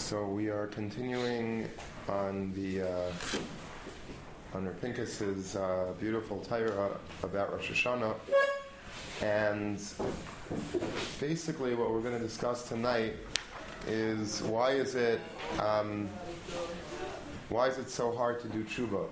So we are continuing on the on Rav Pinkus's beautiful Torah about Rosh Hashanah, and basically what we're going to discuss tonight is why is it so hard to do tshuva?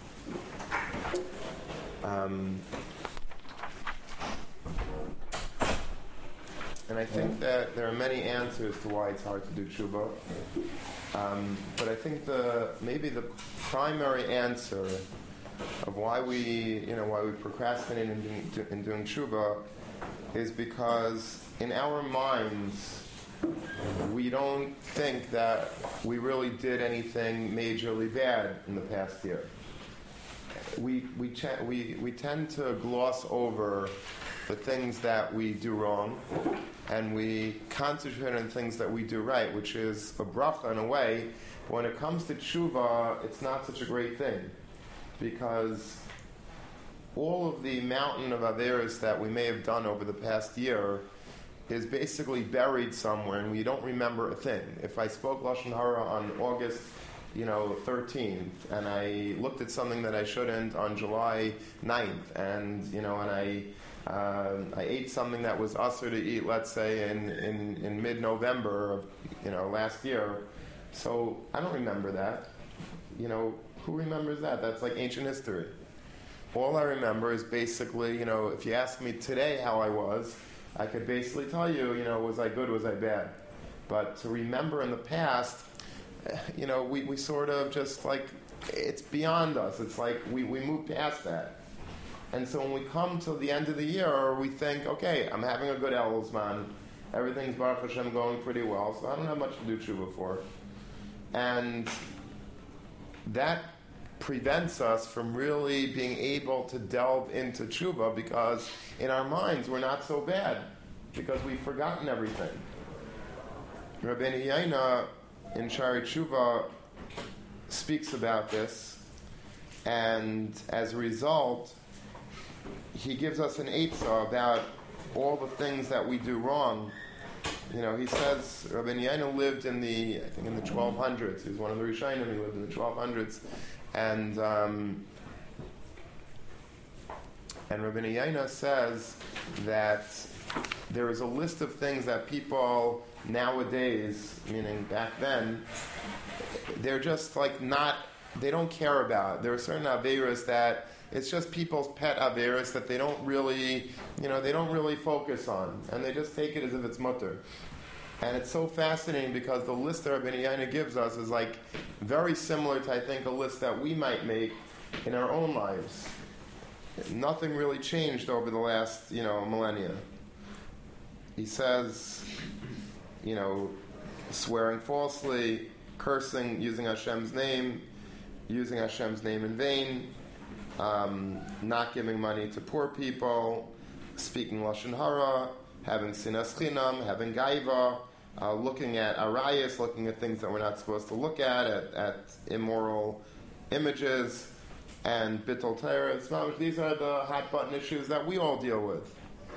And I think that there are many answers to why it's hard to do tshuva. But I think maybe the primary answer of why we procrastinate in doing tshuva is because in our minds we don't think that we really did anything majorly bad in the past year. We tend to gloss over the things that we do wrong, and we concentrate on things that we do right, which is a bracha in a way. But when it comes to tshuva, it's not such a great thing, because all of the mountain of averos that we may have done over the past year is basically buried somewhere, and we don't remember a thing. If I spoke Lashon Hara on August 13th, and I looked at something that I shouldn't on July 9th, and I ate something that was usher to eat, let's say, in mid-November of last year. So I don't remember that. Who remembers that? That's like ancient history. All I remember is basically, if you ask me today how I was, I could basically tell you, was I good, was I bad? But to remember in the past, we sort of just like, it's beyond us. It's like we move past that. And so when we come to the end of the year, we think, okay, I'm having a good Elzman. Everything's Baruch Hashem going pretty well, so I don't have much to do tshuva for. And that prevents us from really being able to delve into tshuva, because in our minds we're not so bad, because we've forgotten everything. Rabbeinu Yaina in Shari Tshuva speaks about this, and as a result, he gives us an eitzah about all the things that we do wrong. He says Rabbeinu Yaina lived in the 1200s. He was one of the Rishonim. He lived in the 1200s, and Rabbeinu Yaina says that there is a list of things that people nowadays, meaning back then, they're just like they don't care about. There are certain averos that it's just people's pet averos that they don't really, focus on, and they just take it as if it's mutter. And it's so fascinating because the list that Rabbeinu Yaina gives us is like very similar to, I think, a list that we might make in our own lives. Nothing really changed over the last, millennia. He says, swearing falsely, cursing, using Hashem's name in vain, not giving money to poor people, speaking Lashon Hara, having sinas chinam, having gaiva, looking at arayos, looking at things that we're not supposed to look at immoral images, and bittul Torah. These are the hot button issues that we all deal with.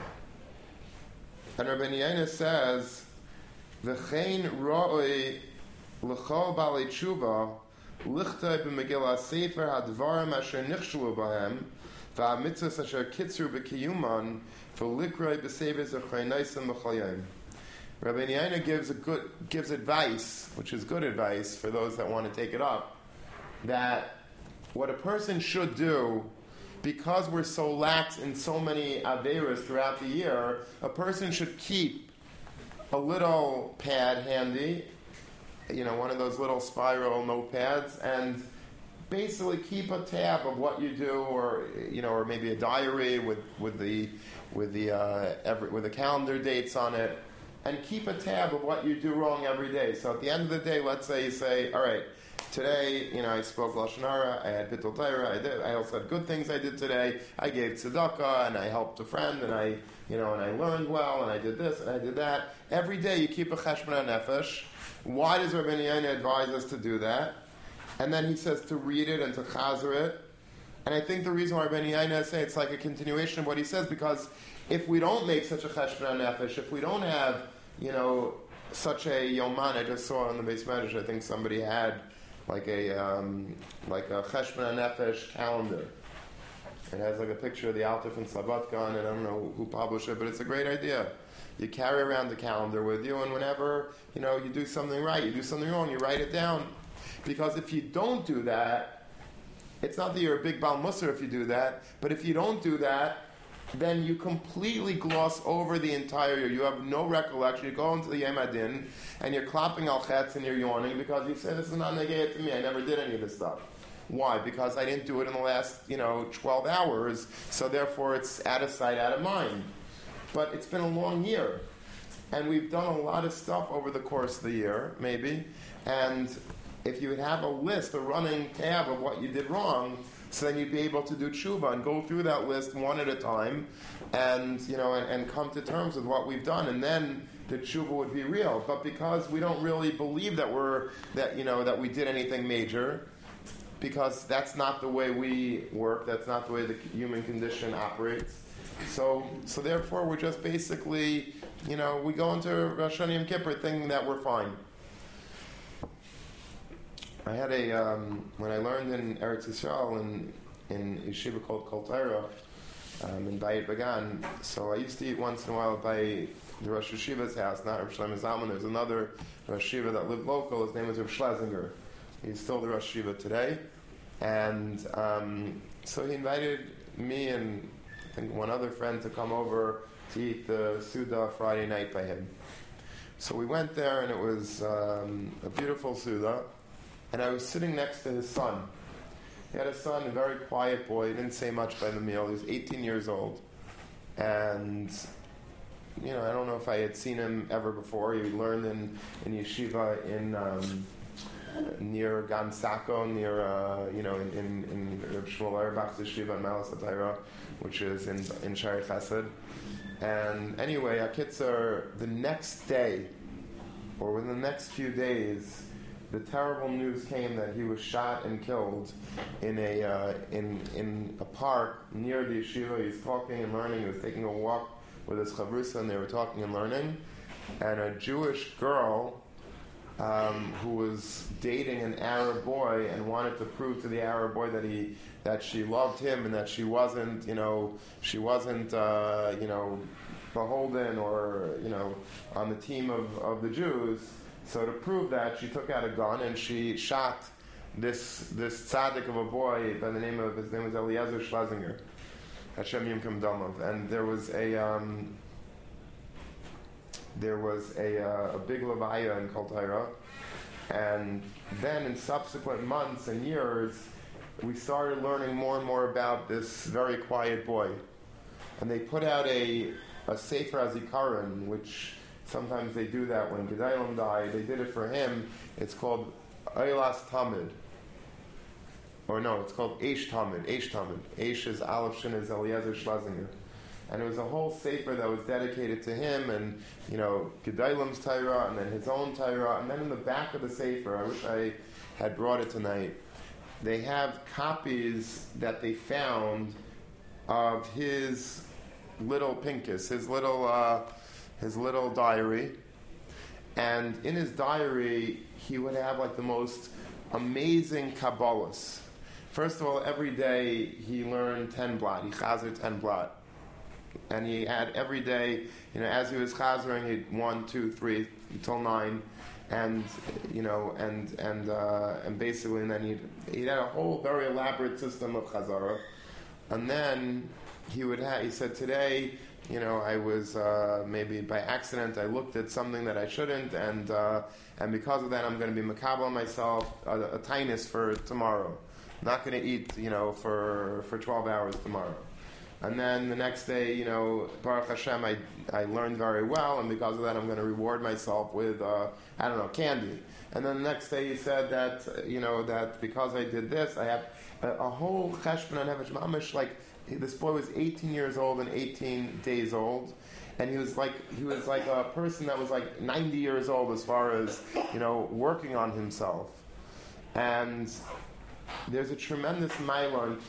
And Rabbeinu Yaina says, "V'chein ra'oi l'chol balei tshuva lichtoi b'megillah sefer hadvarim asher nichshulu bahem v'hamitzvos asher kitzur b'kiyuman v'likroi b'seves achroinaisim b'chol yom." Rabbeinu Yaina gives advice, which is good advice for those that want to take it up, that what a person should do, because we're so lax in so many averos throughout the year, a person should keep a little pad handy, one of those little spiral notepads, and basically keep a tab of what you do, or maybe a diary with the calendar dates on it, and keep a tab of what you do wrong every day. So at the end of the day, let's say you say, all right, today, I spoke Lashon Hara, I had bittul Torah, I also had good things I did today. I gave tzedakah, and I helped a friend, and I learned well, and I did this, and I did that. Every day you keep a cheshbon nefesh. Why does Rabbeinu Yaina advise us to do that? And then he says to read it and to chazer it. And I think the reason why Rabbeinu Yaina says it's like a continuation of what he says, because if we don't make such a cheshbon nefesh, if we don't have, such a yoman. I just saw on the base manager. I think somebody had like a Cheshbon HaNefesh calendar. It has like a picture of the Alter from Slobodka, and I don't know who published it, but it's a great idea. You carry around the calendar with you, and whenever you do something right, you do something wrong, you write it down. Because if you don't do that, it's not that you're a big Baal Musar if you do that, but if you don't do that, then you completely gloss over the entire year. You have no recollection. You go into the Yom Adin, and you're clapping al chetz and you're yawning because you say, this is not negayah to me. I never did any of this stuff. Why? Because I didn't do it in the last, 12 hours, so therefore it's out of sight, out of mind. But it's been a long year, and we've done a lot of stuff over the course of the year, maybe, and if you would have a list, a running tab of what you did wrong, so then you'd be able to do tshuva and go through that list one at a time, and and come to terms with what we've done, and then the tshuva would be real. But because we don't really believe that that we did anything major, because that's not the way we work, that's not the way the human condition operates. So therefore, we're just basically, we go into Rosh Hashanah Yom Kippur thinking that we're fine. I had when I learned in Eretz Yisrael in yeshiva called Kol Torah, in Bayit Bagan, so I used to eat once in a while by the Rosh Yeshiva's house, not Rav Shlomo Zalman. There's another Rosh Yeshiva that lived local. His name was Rav Schlesinger. He's still the Rosh Yeshiva today. And so he invited me and I think one other friend to come over to eat the Suda Friday night by him. So we went there, and it was a beautiful Suda. And I was sitting next to his son. He had a son, a very quiet boy. He didn't say much by the meal. He was 18 years old. And, I don't know if I had seen him ever before. He learned in yeshiva near Gan Sako, near, in Reb Shmuel Auerbach's yeshiva in Malas HaTorah, which is in Shari Chesed. And anyway, Akitzer, the next day, or within the next few days, the terrible news came that he was shot and killed in a park near the yeshiva. He was talking and learning. He was taking a walk with his chavrusa, and they were talking and learning. And a Jewish girl who was dating an Arab boy and wanted to prove to the Arab boy that she loved him and that she wasn't beholden or on the team of the Jews. So to prove that, she took out a gun and she shot this tzaddik of a boy by the name of, his name was Eliezer Schlesinger, Hashem Yimkom Damav. And there was a big levaya in Kol Torah, and then in subsequent months and years, we started learning more and more about this very quiet boy. And they put out a Sefer HaZikaron, which sometimes they do that when Gedalim died. They did it for him. It's called Eilas Tamid. Or no, it's called Eish Tamid. Eish Tamid. Eish is Aleph, Shin is Eliezer Schlesinger. And it was a whole sefer that was dedicated to him, and Gedalim's Torah, and then his own Torah, and then in the back of the sefer, I wish I had brought it tonight, they have copies that they found of his little Pinkus, his little diary. And in his diary, he would have like the most amazing Kabbalahs. First of all, every day he learned 10 blot. He chazer 10 blot. And he had every day, as he was chazering, he'd 1, 2, 3, until 9. And, and basically, and then he had a whole very elaborate system of chazara. And then he said, today, I was, maybe by accident, I looked at something that I shouldn't, and because of that, I'm going to be makabel myself a tinus for tomorrow. I'm not going to eat, for 12 hours tomorrow. And then the next day, Baruch Hashem, I learned very well, and because of that, I'm going to reward myself with, candy. And then the next day, he said that, that because I did this, I have a whole cheshbon HaNefesh mamish, like, this boy was 18 years old and 18 days old, and he was like a person that was like 90 years old as far as working on himself. And there's a tremendous mila in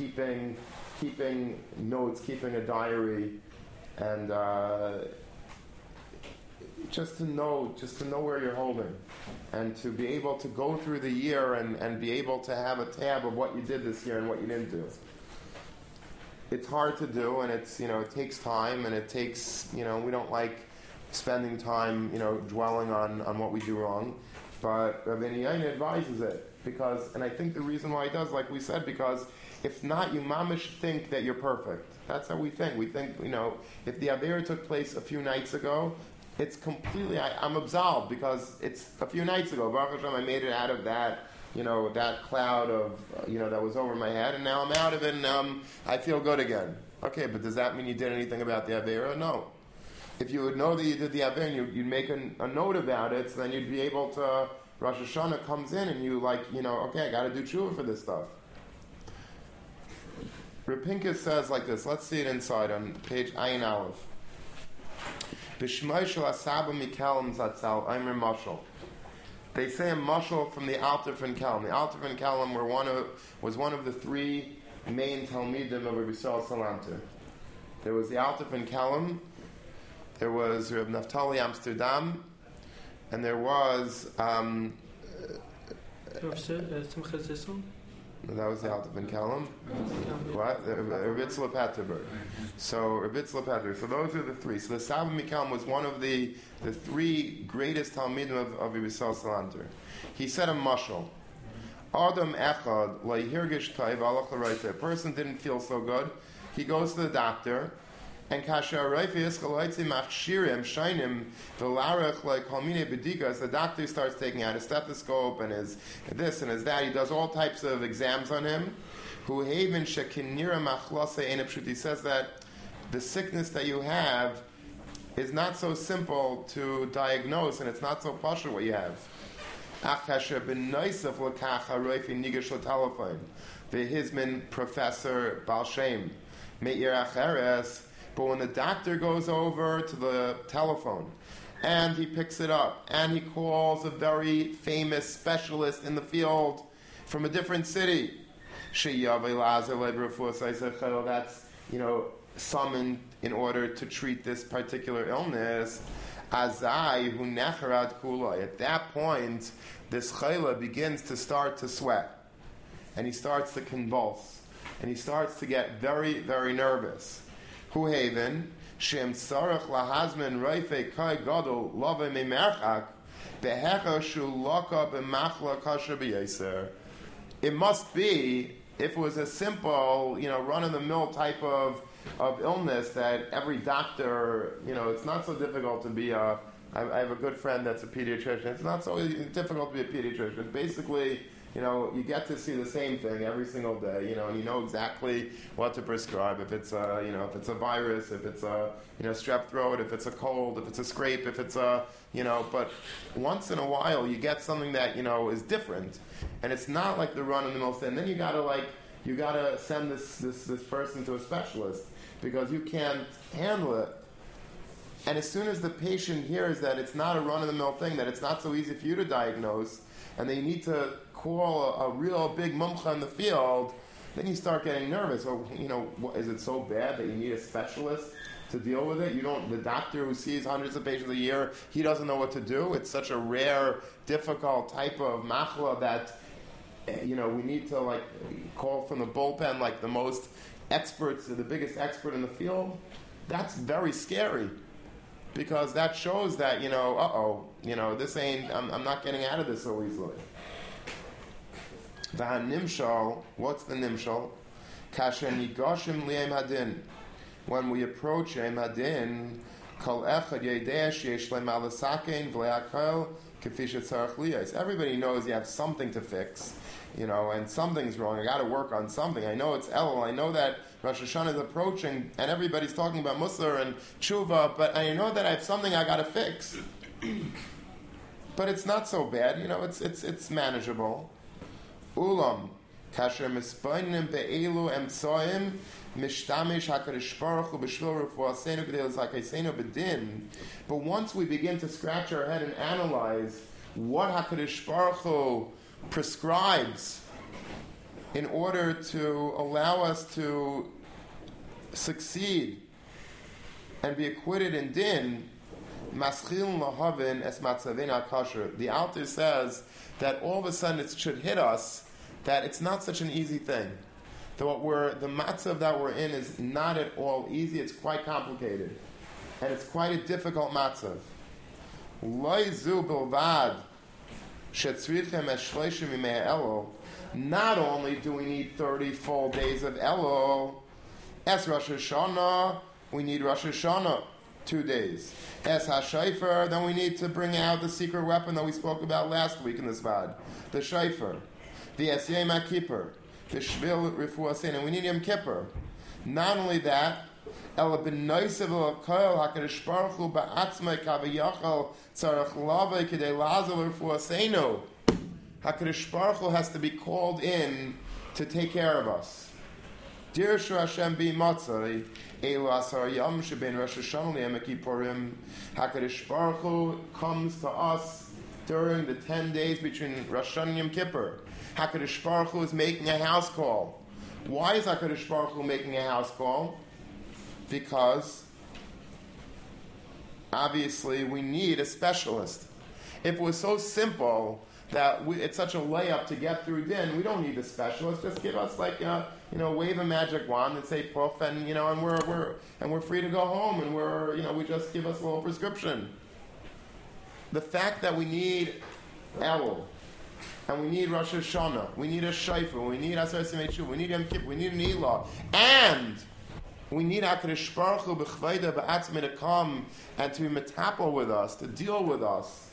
keeping notes, keeping a diary, and just to know where you're holding, and to be able to go through the year and be able to have a tab of what you did this year and what you didn't do. It's hard to do, and it's, it takes time, and it takes, we don't like spending time, dwelling on what we do wrong. But Rabbeinu Yonah advises it, and I think the reason why he does, like we said, because if not, you mamish think that you're perfect. That's how we think. We think, if the Avera took place a few nights ago, it's completely, I'm absolved because it's a few nights ago. Baruch Hashem, I made it out of that, that cloud of, that was over my head, and now I'm out of it, and I feel good again. Okay, but does that mean you did anything about the Avera? No. If you would know that you did the Avera, and you'd make a note about it, so then you'd be able to, Rosh Hashanah comes in, and you okay, I got to do tshuva for this stuff. Reb Pinkus says like this, let's see it inside on page Ayin Aleph. B'shmoi shel Asaba Mikelem Zatzal Aimer Mashal. They say a mashal from the Alter von Kelm. The Alter von Kelm was one of the three main Talmidim of Rabbi Yisrael Salanter. There was the Alter von Kelm, there was Reb Naftali Amsterdam, and there was that was the Alter von Kelm. What? Rebitzla Paterberg. So Rebitzla Paterberg. So those are the three. So the Saba Mikelm was one of the three greatest Talmidim of Rabbi Yisrael Salanter. He said a mashal. Adam echad le'hirgish taiv alach l'rayte. A person didn't feel so good. He goes to the doctor, and kasher rayfe iskalaitzi machshirim shainim v'larech like halmine bedikas. The doctor starts taking out his stethoscope and his this and his that. He does all types of exams on him. Hu haven shekinira machlase enepshut. He says that the sickness that you have is not so simple to diagnose, and it's not so partial what you have. Achasher ben noisef l'kach harayfe nigash l'talafon. V'hizmin professor Baal Shem meir acheres. But when the doctor goes over to the telephone and he picks it up and he calls a very famous specialist in the field from a different city, that's summoned in order to treat this particular illness. At that point, this chayla begins to start to sweat, and he starts to convulse, and he starts to get very, very nervous. Hu haven shem sarach lahazmen rayfe kai gadol love memerchak behecha shu laka b'machla kasher b'yeser. It must be, if it was a simple, run-of-the-mill type of illness that every doctor, it's not so difficult to be I have a good friend that's a pediatrician. It's not so difficult to be a pediatrician. It's basically, you get to see the same thing every single day, and you know exactly what to prescribe. If it's if it's a virus, if it's a, strep throat, if it's a cold, if it's a scrape, if it's a, but once in a while you get something that, is different, and it's not like the run-of-the-mill thing. Then you gotta send this person to a specialist because you can't handle it. And as soon as the patient hears that it's not a run-of-the-mill thing, that it's not so easy for you to diagnose, and they need to call a real big mumcha in the field, then you start getting nervous. Or, is it so bad that you need a specialist to deal with it? The doctor who sees hundreds of patients a year, he doesn't know what to do. It's such a rare, difficult type of machla that, we need to call from the bullpen the most experts, the biggest expert in the field. That's very scary. Because that shows that, this ain't, I'm not getting out of this so easily. V'hanimshal, what's the nimshal? Kasher nigoshim li'em hadin. When we approach Yom Hadin, kol echad yedeh sheyesh le'em alasakein v'le'akol k'fi shetzarach liyos. Everybody knows you have something to fix, and something's wrong. I got to work on something. I know it's Elul. I know that Rosh Hashanah is approaching, and everybody's talking about Musar and Tshuva, but I know that I have something I got to fix. But it's not so bad, it's manageable. Ulam, kasher mispainim be'elu emtsoim mishtamish hakadosh baruch hu b'shvil refuaseinu k'dei l'zakaseinu b'din. But once we begin to scratch our head and analyze what hakadosh baruch hu prescribes in order to allow us to succeed and be acquitted in din, maschil lahavin es matzavena kasher. The Alter says that all of a sudden it should hit us that it's not such an easy thing. That the matzav that we're in is not at all easy. It's quite complicated, and it's quite a difficult matzav. Loizu bilvad shetzrichem es shloshim yimei elul. Not only do we need 30 full days of Elul, as Rosh Hashanah, we need Rosh Hashanah 2 days. As HaShayfer, then we need to bring out the secret weapon that we spoke about last week in this Vad, the Shayfer. The Es Yom HaKippur, the Shvil Refuah Sein, and we need Yom Kippur. Not only that, Ela b'noisev l'koil HaKadosh Baruch Hu ba'atzmai kaviyachal tzarech lavei k'dei lazel Refuah Seinu. HaKadosh Baruch Hu has to be called in to take care of us. Dirshu Hashem b'matzai elu asar yom shebein Rosh Hashanah le'Yom Kippurim. HaKadosh Baruch Hu comes to us during the 10 days between Rosh Hashanah and Yom Kippur. HaKadosh Baruch Hu is making a house call. Why is HaKadosh Baruch Hu making a house call? Because obviously we need a specialist. If it was so simple that it's such a layup to get through din, we don't need a specialist. Just give us wave a magic wand and say puff, and and we're free to go home, and we just give us a little prescription. The fact that we need Elul, and we need Rosh Hashanah, we need a Shayfer, we need Asar Simei Tshuva, we need Yom Kippur, we need an Elah, and we need HaKadosh Baruch Hu b'chvayda b'atzmei to come and to be metapel with us, to deal with us.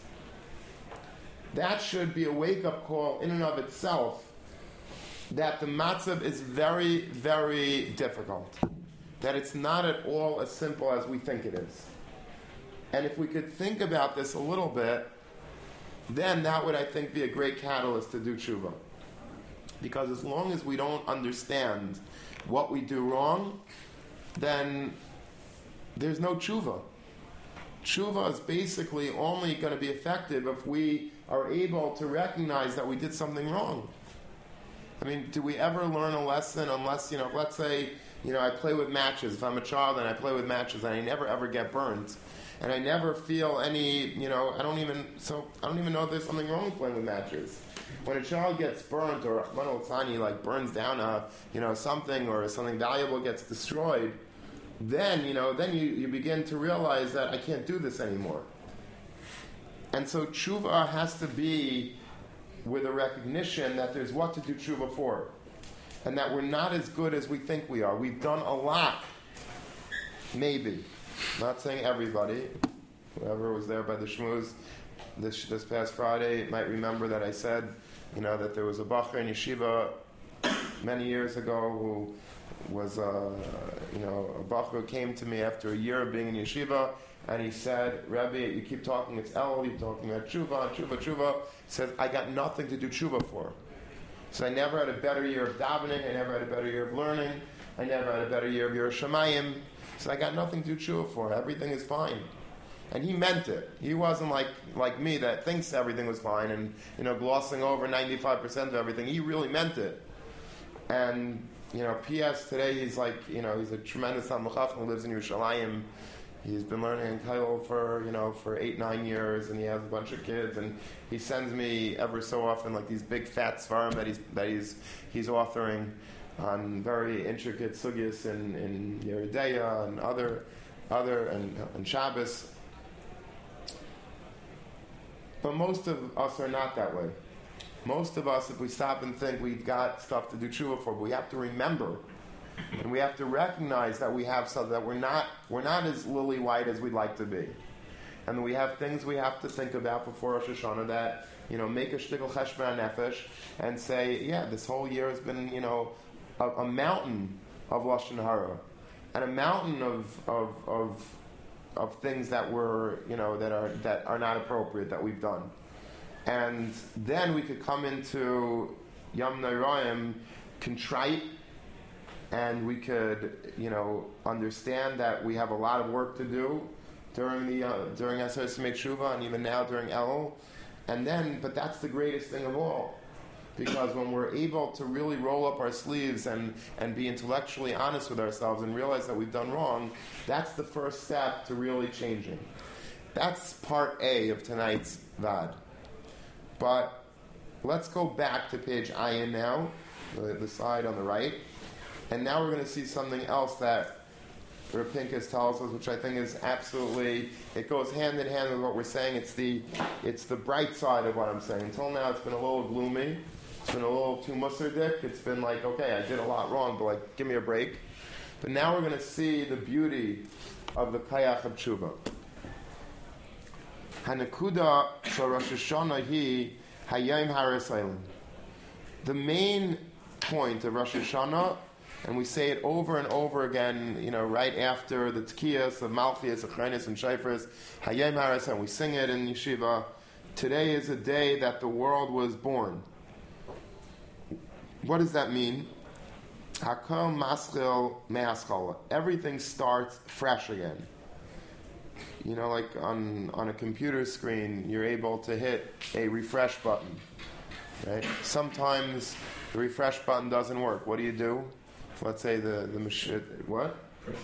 That should be a wake-up call in and of itself, that the matzav is very, very difficult. That it's not at all as simple as we think it is. And if we could think about this a little bit, then that would, I think, be a great catalyst to do tshuva. Because as long as we don't understand what we do wrong, then there's no tshuva. Tshuva is basically only going to be effective if we are able to recognize that we did something wrong. I mean, do we ever learn a lesson unless, let's say, I play with matches. If I'm a child and I play with matches and I never ever get burnt, and I never feel any, I don't even know if there's something wrong with playing with matches. When a child gets burnt, or one old tiny burns down something, or something valuable gets destroyed, then you begin to realize that I can't do this anymore. And so tshuva has to be with a recognition that there's what to do tshuva for, and that we're not as good as we think we are. We've done a lot, maybe. Not saying everybody. Whoever was there by the shmooze this past Friday might remember that I said, that there was a bacher in yeshiva many years ago who was a bacher who came to me after a year of being in yeshiva, and he said, Rebbe, you keep talking, it's Elul, you're talking about tshuva. He said, I got nothing to do tshuva for. So I never had a better year of davening, I never had a better year of learning, I never had a better year of Yerushalayim. So I got nothing to do tshuva for. Everything is fine. And he meant it. He wasn't like me that thinks everything was fine and, glossing over 95% of everything. He really meant it. And, P.S. today he's he's a tremendous Talmid Chacham who lives in Yerushalayim. He's been learning in Kail for 8-9 years, and he has a bunch of kids, and he sends me ever so often these big fat svarim that he's authoring on very intricate sugyas in Yeridea and other and Shabbos. But most of us are not that way. Most of us, if we stop and think, we've got stuff to do tshuva for, but we have to remember, and we have to recognize that we have something, that we're not as lily white as we'd like to be. And we have things we have to think about before Rosh Hashanah that, make a shtickle cheshbon nefesh and say, this whole year has been, a mountain of Lashon Hara, and a mountain of things that were, that are not appropriate that we've done. And then we could come into Yom Noraim contrite, and we could, understand that we have a lot of work to do during Asar Simei Tshuva, and even now during Elul. But that's the greatest thing of all. Because when we're able to really roll up our sleeves and be intellectually honest with ourselves and realize that we've done wrong, that's the first step to really changing. That's part A of tonight's Vad. But let's go back to page Ayin now, the side on the right. And now we're going to see something else that Rav Pinkus tells us, which I think is absolutely, it goes hand in hand with what we're saying. It's the bright side of what I'm saying. Until now it's been a little gloomy. It's been a little too musardik. It's been like, okay, I did a lot wrong, but like, give me a break. But now we're going to see the beauty of the Kayach of Tshuva. Hanakuda shel Rosh Hashanah hi Hayom Harasayim. The main point of Rosh Hashanah, and we say it over and over again, right after the Tkiyas of Malchias, Achrenis, and Shayfers, Hayom Harasayim. We sing it in Yeshiva. Today is a day that the world was born. What does that mean? Hakol maschil me'aschala. Everything starts fresh again. Like on a computer screen, you're able to hit a refresh button. Right? Sometimes the refresh button doesn't work. What do? Let's say the machine. What? Press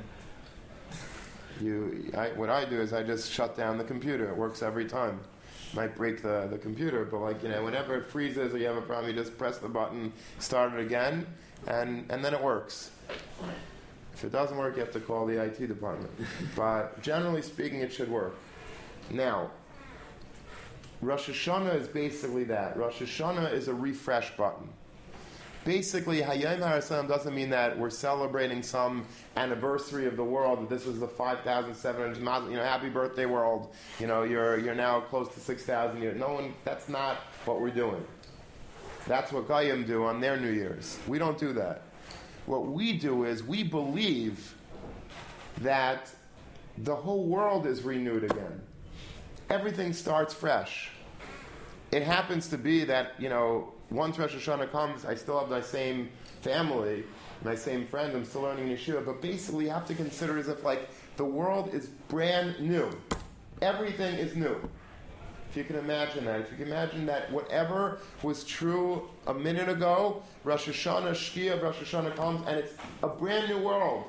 again. What I do is I just shut down the computer. It works every time. Might break the computer, but whenever it freezes or you have a problem, you just press the button, start it again, and then it works. If it doesn't work, you have to call the IT department. But generally speaking, it should work. Now, Rosh Hashanah is basically that. Rosh Hashanah is a refresh button. Basically, Hayom HaRasayim doesn't mean that we're celebrating some anniversary of the world, that this is the 5,700, happy birthday world, you're now close to 6,000 years. That's not what we're doing. That's what Goyim do on their New Year's. We don't do that. What we do is we believe that the whole world is renewed again. Everything starts fresh. It happens to be that, once Rosh Hashanah comes, I still have my same family, my same friends, I'm still learning Yeshiva, but basically you have to consider as if the world is brand new. Everything is new. If you can imagine that. If you can imagine that whatever was true a minute ago, Rosh Hashanah, Shkia of Rosh Hashanah comes, and it's a brand new world.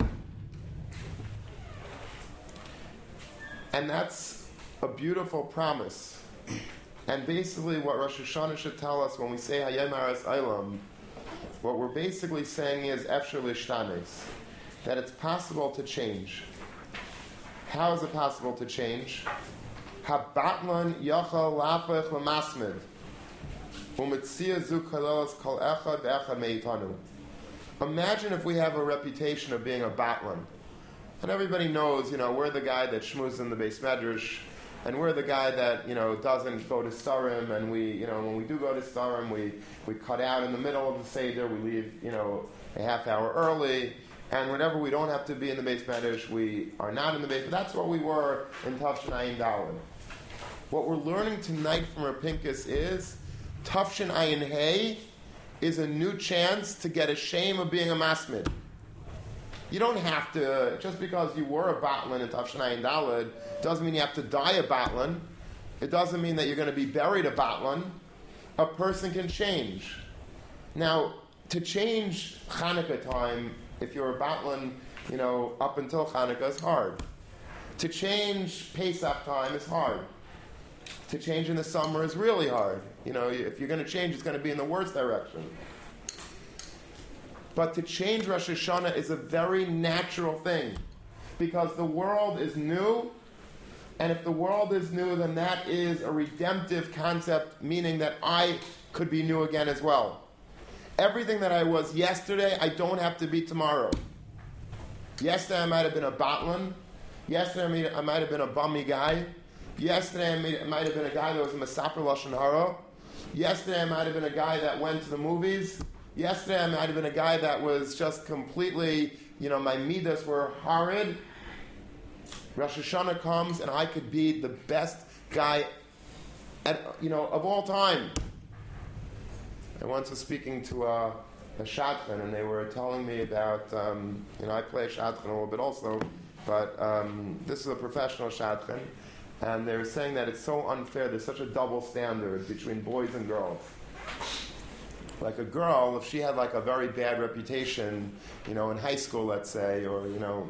And that's a beautiful promise. And basically what Rosh Hashanah should tell us when we say Hayom HaRasayim, what we're basically saying is Efshar Lishtanes, that it's possible to change. How is it possible to change? Habatlan Yachal Lafech Lamasmid Umitzia Zu Kalelos Kol Echad Echad Meitanu. Imagine if we have a reputation of being a batlan. And everybody knows, we're the guy that shmooze in the Beis Medrash, and we're the guy that, doesn't go to Starim, and we, when we do go to Starim, we cut out in the middle of the Seder, we leave, a half hour early, and whenever we don't have to be in the Beis Medrash, we are not in the Beis Medrash. That's what we were in Tafshin Ayin Daled. What we're learning tonight from Rav Pinkus is, Tafshin Ayin Hey is a new chance to get a shame of being a masmid. You don't have to, just because you were a batlan in Tafshin Ayin Daled, doesn't mean you have to die a batlan. It doesn't mean that you're going to be buried a batlan. A person can change. Now, to change Chanukah time, if you're a batlan, up until Chanukah is hard. To change Pesach time is hard. To change in the summer is really hard. If you're going to change, it's going to be in the worst direction. But to change Rosh Hashanah is a very natural thing, because the world is new, and if the world is new, then that is a redemptive concept, meaning that I could be new again as well. Everything that I was yesterday, I don't have to be tomorrow. Yesterday I might have been a batlan. Yesterday I might have been a bummy guy. Yesterday I might have been a guy that was a Mesaper Lashon Hara. Yesterday I might have been a guy that went to the movies. Yesterday I might have been a guy that was just completely, my midas were horrid. Rosh Hashanah comes and I could be the best guy of all time. I once was speaking to a shadchan, and they were telling me about, I play shadchan a little bit also, but this is a professional shadchan, and they were saying that it's so unfair, there's such a double standard between boys and girls. Like a girl, if she had a very bad reputation, in high school, let's say, or,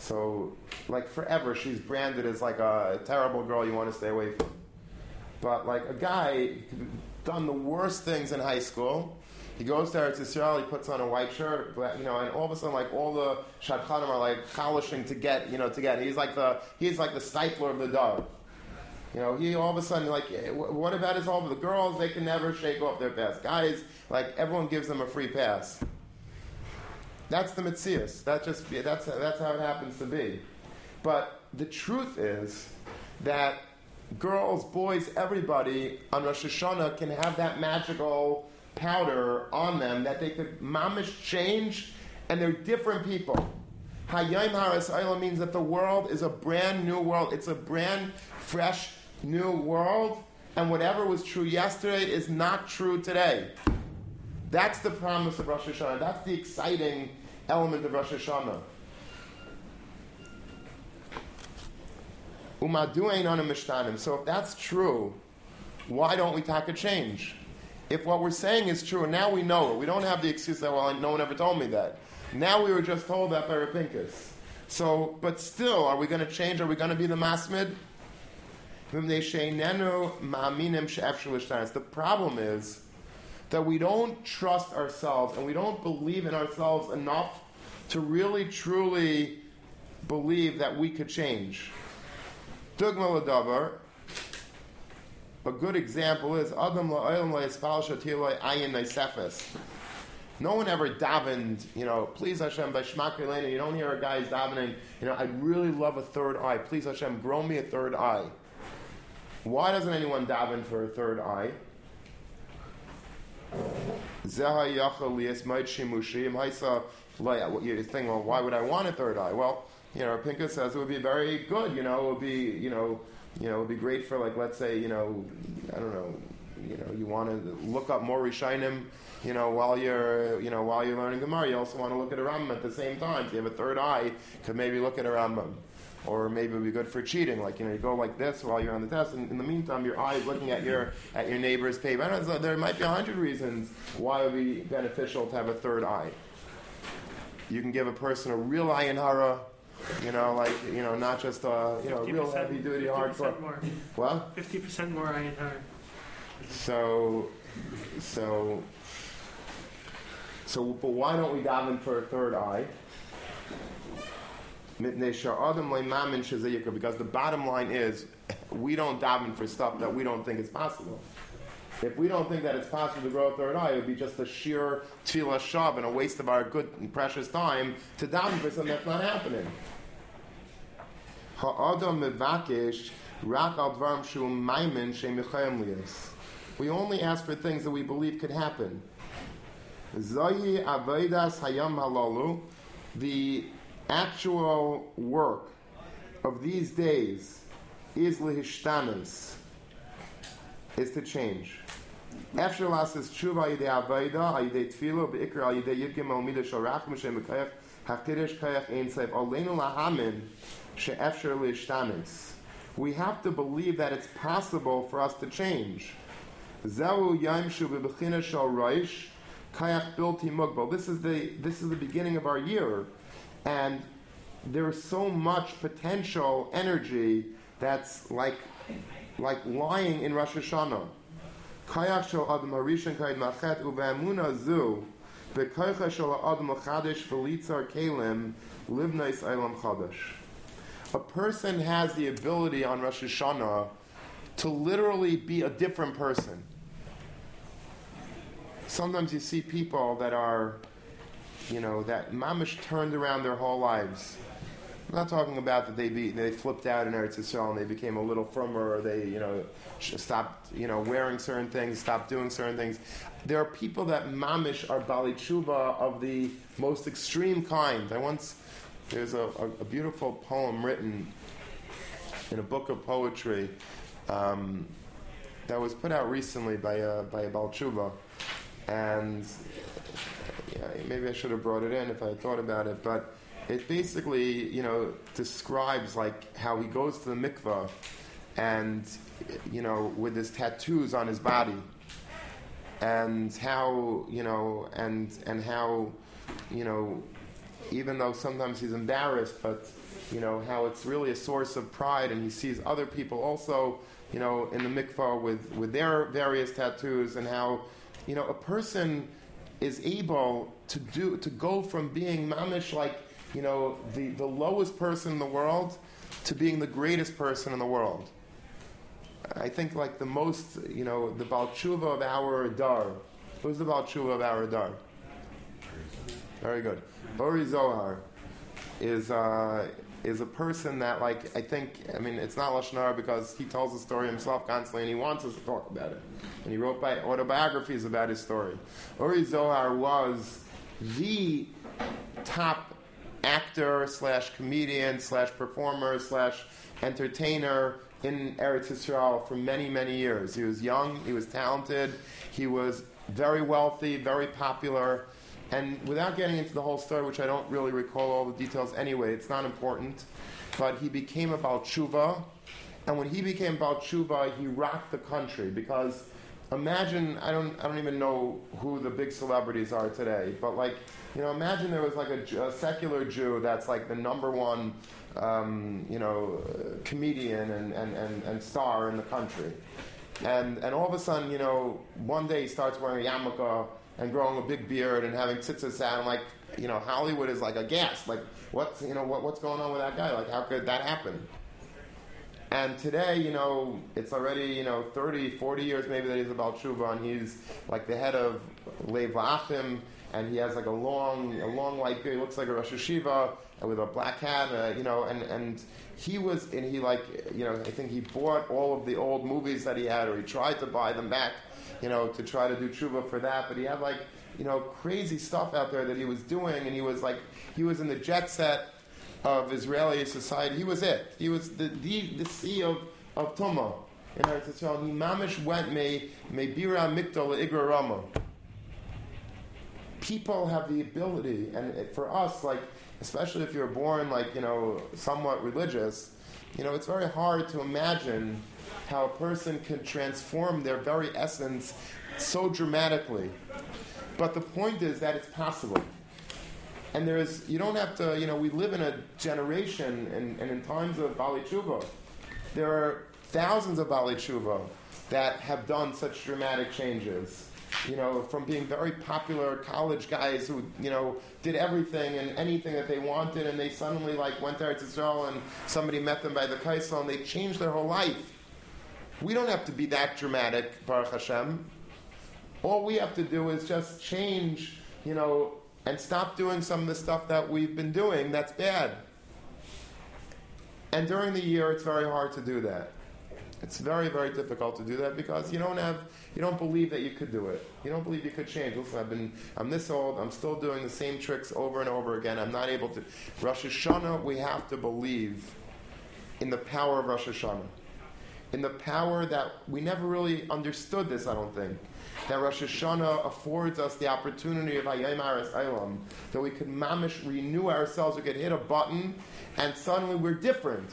So, like forever, she's branded as like a terrible girl you want to stay away from. But like a guy done the worst things in high school, he goes to Eretz Yisrael, he puts on a white shirt, and all of a sudden, like all the shadchanim are like chalishing to get. He's like the stifler of the dove. He all of a sudden, like, what about his all the girls? They can never shake off their past. Guys, like everyone gives them a free pass. That's the mitzias. That's how it happens to be. But the truth is that girls, boys, everybody on Rosh Hashanah can have that magical powder on them that they could mamish change, and they're different people. Hayom Haras Olam means that the world is a brand new world. It's a brand fresh new world, and whatever was true yesterday is not true today. That's the promise of Rosh Hashanah. That's the exciting element of Rosh Hashanah. So if that's true, why don't we take a change? If what we're saying is true, and now we know it, we don't have the excuse that, well, no one ever told me that. Now we were just told that by Rav Pinkus. So, but still, are we going to change? Are we going to be the masmid? The problem is that we don't trust ourselves and we don't believe in ourselves enough to really, truly believe that we could change. Dugma l'davar, a good example is Adam la'olam la'yispal shatiloi ayin neisefes. No one ever davened, please Hashem, by Shmak Elena. You don't hear a guy davening, I'd really love a third eye. Please Hashem, grow me a third eye. Why doesn't anyone daven for a third eye? You think, well, why would I want a third eye? Well, Pinkus says it would be very good. It would be, it would be great for, like, let's say, I don't know, you want to look up more Rishonim, while you're learning Gemara. You also want to look at a Rambam at the same time. If you have a third eye, you could maybe look at a Rambam. Or maybe it would be good for cheating, like you go like this while you're on the test, and in the meantime your eye is looking at your neighbor's paper. I don't know, there might be 100 reasons why it would be beneficial to have a third eye. You can give a person a real ayin hara, not just a real heavy duty hardcore. More. What? 50% more ayin hara. So, but why don't we daven for a third eye? Because the bottom line is, we don't daven for stuff that we don't think is possible. If we don't think that it's possible to grow a third eye, it would be just a sheer tefillah shav and a waste of our good and precious time to daven for something that's not happening. We only ask for things that we believe could happen. The actual work of these days is lihishtanis, is to change. After last is tshuva yidei avoda, yidei tefillah, beikra yidei yidgim al midah shel rachum shem kayach haktidish kayach ein seif aleinu lahamin she'efshar lihishtanis. We have to believe that it's possible for us to change. Zehu yom shu bebechina shel roish kayach bilti mugbal. This is the beginning of our year. And there's so much potential energy that's like lying in Rosh Hashanah. Kayach shel adam harishan kayid machet uve'amuna zu bekoicha shel adam chadash v'litzar kelim livnais eilam chadash. A person has the ability on Rosh Hashanah to literally be a different person. Sometimes you see people that are that mamish turned around their whole lives. I'm not talking about that they flipped out in Eretz Yisrael and they became a little firmer, or they stopped wearing certain things, stopped doing certain things. There are people that mamish are bali tshuva of the most extreme kind. There's a beautiful poem written in a book of poetry that was put out recently by a bali tshuva, and maybe I should have brought it in if I had thought about it, but it basically, describes like how he goes to the mikvah and, with his tattoos on his body, and how, and how, even though sometimes he's embarrassed, but how it's really a source of pride, and he sees other people also, in the mikvah with their various tattoos, and how, a person is able to go from being mamish like, the lowest person in the world to being the greatest person in the world. I think like the most, the Baal Tshuva of our Dar. Who's the Baal Tshuva of our Dar? Very good. Ori Zohar is a person that, like, it's not Lashon Hara because he tells the story himself constantly and he wants us to talk about it. And he wrote autobiographies about his story. Ori Zohar was the top actor / comedian / performer / entertainer in Eretz Yisrael for many, many years. He was young, he was talented, he was very wealthy, very popular. And without getting into the whole story, which I don't really recall all the details anyway, it's not important, but he became a Baal Tshuva, and when he became Baal Tshuva, he rocked the country, because imagine, I don't even know who the big celebrities are today, but like, imagine there was like a secular Jew that's like the number one, comedian and star in the country. And all of a sudden, one day he starts wearing a yarmulke and growing a big beard and having tzitzis out, and like, Hollywood is like aghast. Like, what's going on with that guy? Like, how could that happen? And today, it's already, 30, 40 years maybe that he's a Baal Tshuva, and he's like the head of Lev La'achim, and he has like a long white beard. He looks like a Rosh Hashiva with a black hat, and he was, and he like, I think he bought all of the old movies that he had, or he tried to buy them back, to try to do tshuva for that. But he had like, crazy stuff out there that he was doing, and he was in the jet set of Israeli society. He was it. He was the sea of Tumah in Eretz Yisrael. He mamish went me bira mikdal igra rama. People have the ability, and for us, like, especially if you're born like, somewhat religious, it's very hard to imagine how a person can transform their very essence so dramatically. But the point is that it's possible. And you don't have to, we live in a generation, and in times of Bali Tshuva, there are thousands of Bali Tshuva that have done such dramatic changes. From being very popular college guys who, did everything and anything that they wanted, and they suddenly went there to Israel and somebody met them by the Kaisel and they changed their whole life. We don't have to be that dramatic, Baruch Hashem. All we have to do is just change, and stop doing some of the stuff that we've been doing that's bad. And during the year, it's very hard to do that. It's very, very difficult to do that because you don't believe that you could do it. You don't believe you could change. Listen, I'm this old, I'm still doing the same tricks over and over again. I'm not able to. Rosh Hashanah, we have to believe in the power of Rosh Hashanah. In the power that we never really understood this, I don't think. That Rosh Hashanah affords us the opportunity of Hayom Aras Eilam, that we could mamish renew ourselves, we could hit a button, and suddenly we're different.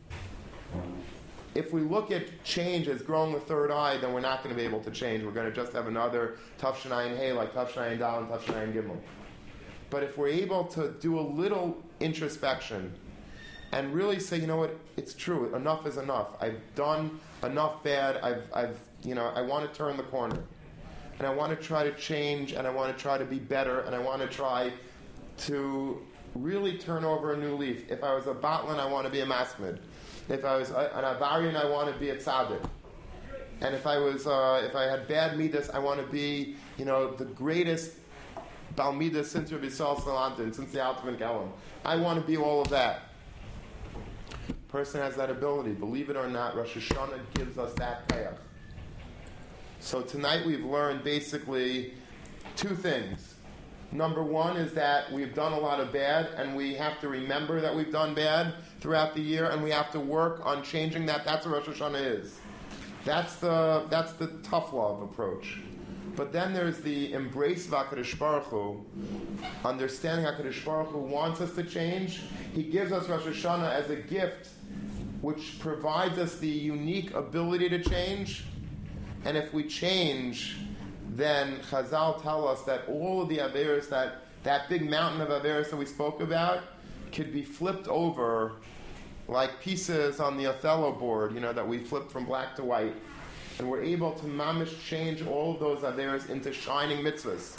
If we look at change as growing the third eye, then we're not going to be able to change. We're going to just have another Tafshanayin Hey, like Tafshanayin Dal and Tafshanayin Gimel. But if we're able to do a little introspection and really say, it's true, enough is enough. I've done enough bad. I want to turn the corner. And I want to try to change, and I want to try to be better, and I want to try to really turn over a new leaf. If I was a Batlan, I want to be a Masmid. If I was an Avarian, I want to be a Tzaddik. And if I had bad midas, I want to be, the greatest Bal Midas since Rabbi Yisrael Salantin, since the Altavan Kelim. I want to be all of that. Person has that ability. Believe it or not, Rosh Hashanah gives us that kayach. So tonight we've learned basically two things. Number one is that we've done a lot of bad, and we have to remember that we've done bad throughout the year, and we have to work on changing that. That's what Rosh Hashanah is. That's the tough love approach. But then there's the embrace of HaKadosh Baruch Hu, understanding HaKadosh Baruch Hu wants us to change. He gives us Rosh Hashanah as a gift, which provides us the unique ability to change. And if we change, then Chazal tell us that all of the Averos, that big mountain of Averos that we spoke about, could be flipped over like pieces on the Othello board, that we flip from black to white. And we're able to mamish change all of those averos into shining mitzvahs.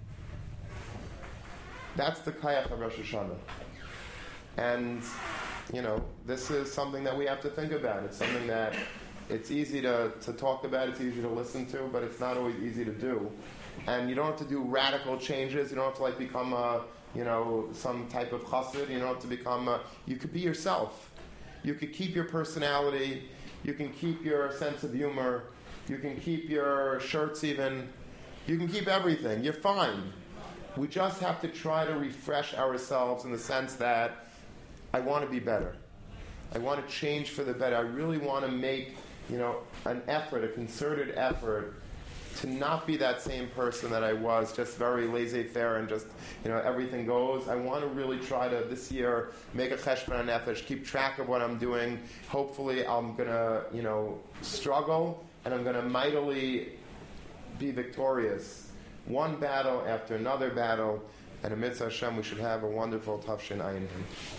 That's the kayach of Rosh Hashanah. And, this is something that we have to think about. It's something that it's easy to talk about, it's easy to listen to, but it's not always easy to do. And you don't have to do radical changes. You don't have to become some type of chassid. You don't have to become you could be yourself. You could keep your personality. You can keep your sense of humor. You can keep your shirts even. You can keep everything. You're fine. We just have to try to refresh ourselves in the sense that I want to be better. I want to change for the better. I really want to make, an effort, a concerted effort to not be that same person that I was, just very laissez-faire and just, everything goes. I want to really try to, this year, make a cheshbon nefesh, keep track of what I'm doing. Hopefully I'm going to, struggle, and I'm going to mightily be victorious. One battle after another battle, and amidst Hashem we should have a wonderful Tafshin Ayin.